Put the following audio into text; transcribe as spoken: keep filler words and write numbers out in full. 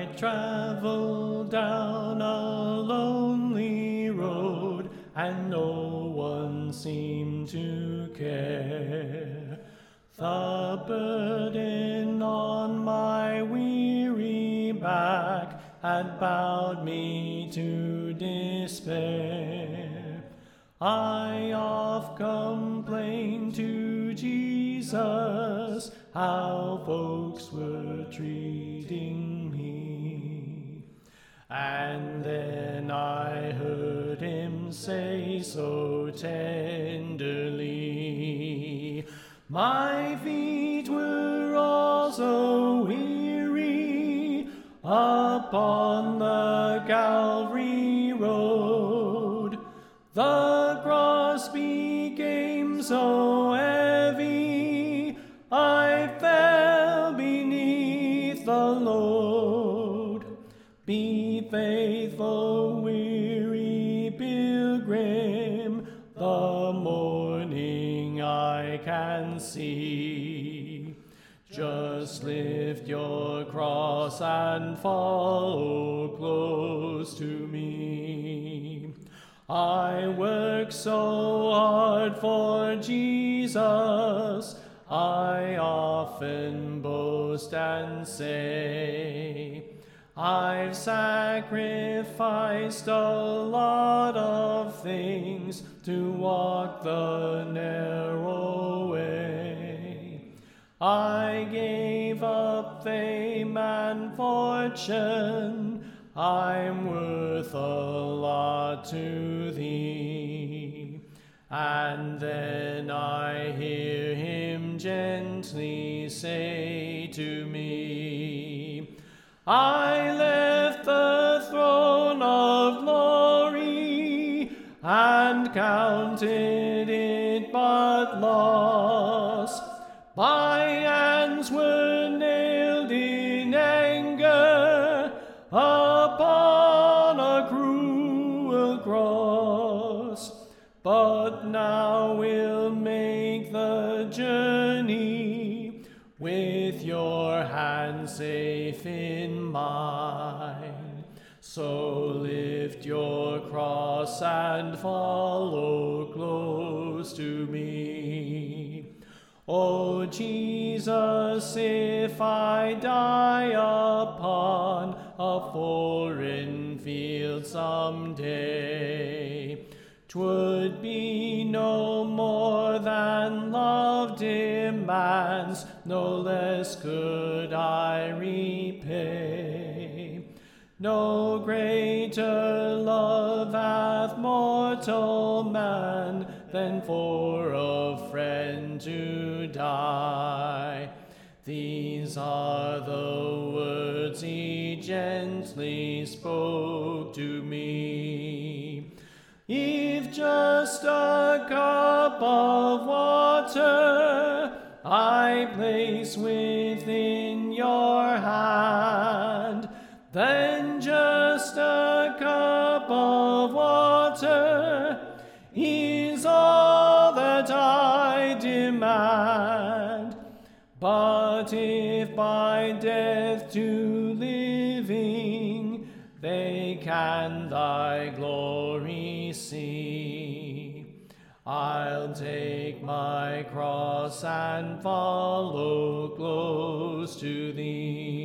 I traveled down a lonely road, and no one seemed to care. The burden on my weary back had bowed me to despair. I oft complained to Jesus how folks were treating me. And then I heard him say so tenderly, my feet were also weary upon the Calvary road. The cross became so heavy, I fell beneath the load. Be faithful, weary pilgrim, the morning I can see. Just lift your cross and follow close to me. I work so hard for Jesus, I often boast and say, I've sacrificed a lot of things to walk the narrow way. I gave up fame and fortune, I'm worth a lot to thee. And then I hear him gently say to me, I left the throne of glory and counted it but loss. My hands were nailed in anger upon a cruel cross, but now we'll make the journey with your hand safe in mine. So lift your cross and follow close to me. O Jesus, if I die upon a foreign field someday, 'twould be no more than love demands, no less could I repay. No greater love hath mortal man than for a friend to die. These are the words he gently spoke to me. If just a cup of water I place within your hand, then just a cup of water is all that I demand. But if by death to living they can thy glory see, I'll take my cross and follow close to thee.